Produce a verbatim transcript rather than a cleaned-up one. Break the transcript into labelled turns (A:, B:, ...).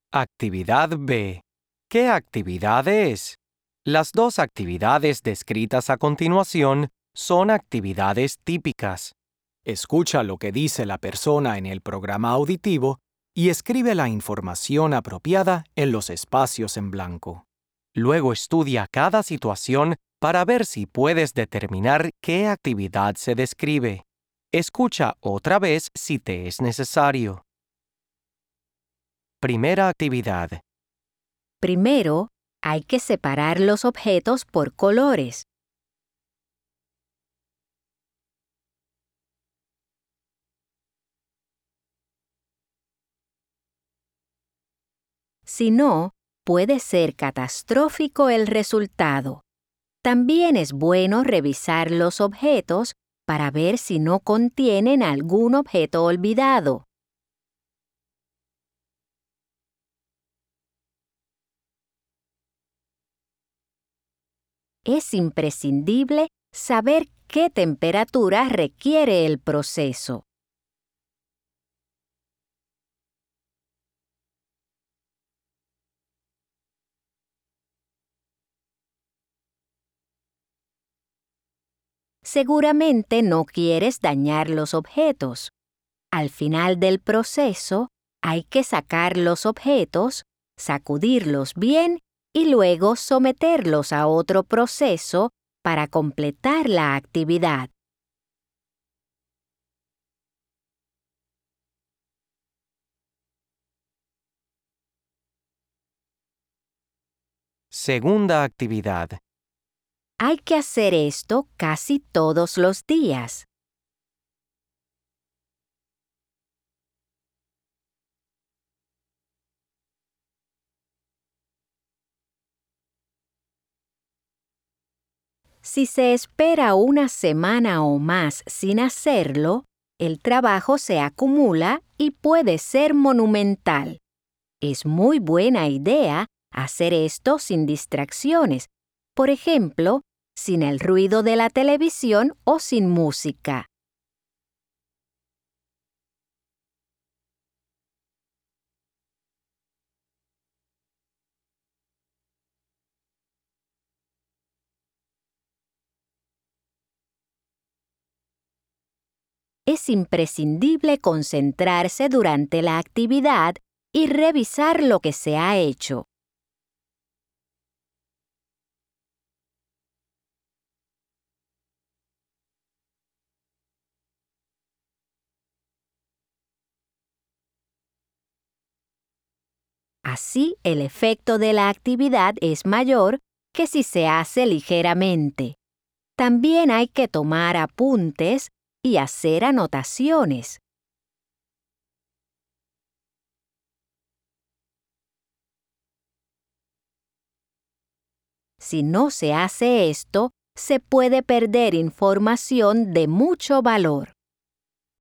A: Actividad B. ¿Qué actividad es? Las dos actividades descritas a continuación son actividades típicas. Escucha lo que dice la persona en el programa auditivo y escribe la información apropiada en los espacios en blanco. Luego estudia cada situación para ver si puedes determinar qué actividad se describe. Escucha otra vez si te es necesario. Primera actividad.
B: Primero, hay que separar los objetos por colores. Si no, puede ser catastrófico el resultado. También es bueno revisar los objetos para ver si no contienen algún objeto olvidado. Es imprescindible saber qué temperatura requiere el proceso. Seguramente no quieres dañar los objetos. Al final del proceso, hay que sacar los objetos, sacudirlos bien y luego someterlos a otro proceso para completar la actividad.
A: Segunda actividad.
B: Hay que hacer esto casi todos los días. Si se espera una semana o más sin hacerlo, el trabajo se acumula y puede ser monumental. Es muy buena idea hacer esto sin distracciones, por ejemplo, sin el ruido de la televisión o sin música. Es imprescindible concentrarse durante la actividad y revisar lo que se ha hecho. Así, el efecto de la actividad es mayor que si se hace ligeramente. También hay que tomar apuntes y hacer anotaciones. Si no se hace esto, se puede perder información de mucho valor.